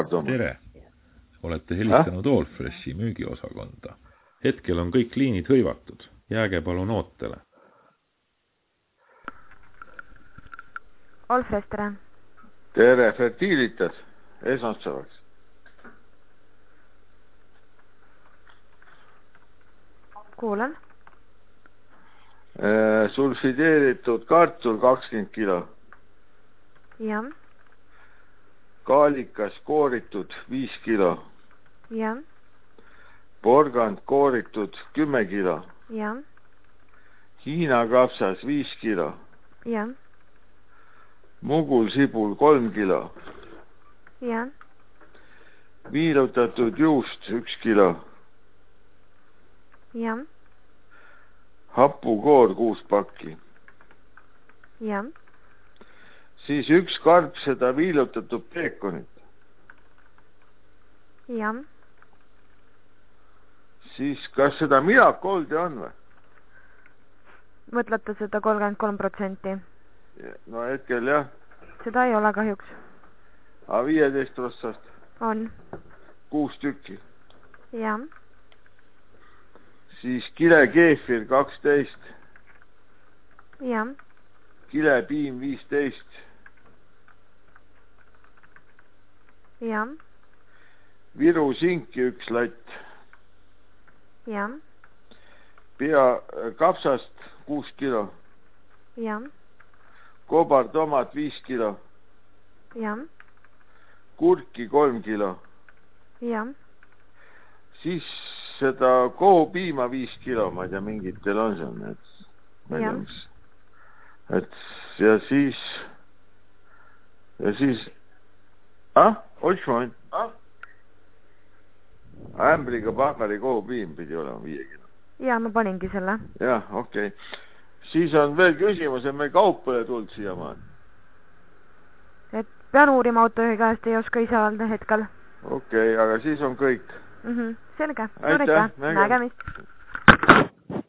Tere! Olete helistanud Allfreshi müügiosakonda. Hetkel on kõik liinid hõivatud. Jääge palun ootele. Allfresh, tere! Tere, Fertilitas, esmaspäevaks. Kuulen. Sulfideeritud kartul 20 kilo. Jah. Kaalikas kooritud 5 kilo. Jah. Porgand kooritud 10 kilo. Jah. Hiina kapsas 5 kilo. Jah. Mugulsibul 3 kilo. Jah. Viilutatud juust 1 kilo. Jah. Hapukoor 6 pakki. Jah. Siis 1 karp seda viilutatud peekonit. Jah. Siis kas seda Miracoldi on või? Mõtlete seda 33%? No hetkel jah. Seda ei ole kahjuks. A 15%? On. 6 tükki. Jah. Siis kilekeefir 12. Jah. Kilepiim 15. Jah. Viru sinki 1 latt. Jah. Kapsast 6 kilo. Jah. Kobartomat 5 kilo. Jah. Kurki 3 kilo. Jah. Siis seda kohupiima 5 kilo, ma ei tea, mingitel on see, ja siis ots moment. Ämbriga pahkari kohupiim pidi olema 5 kilo. Ja, ma paningi selle. Jah, okei. Siis on veel küsimus, et meil kaupale tulnud siia maan. Et pean uurima autojuhi käest, ei oska ise öelda hetkel. Okei, aga siis on kõik. Selge. Aitäh, nägemist.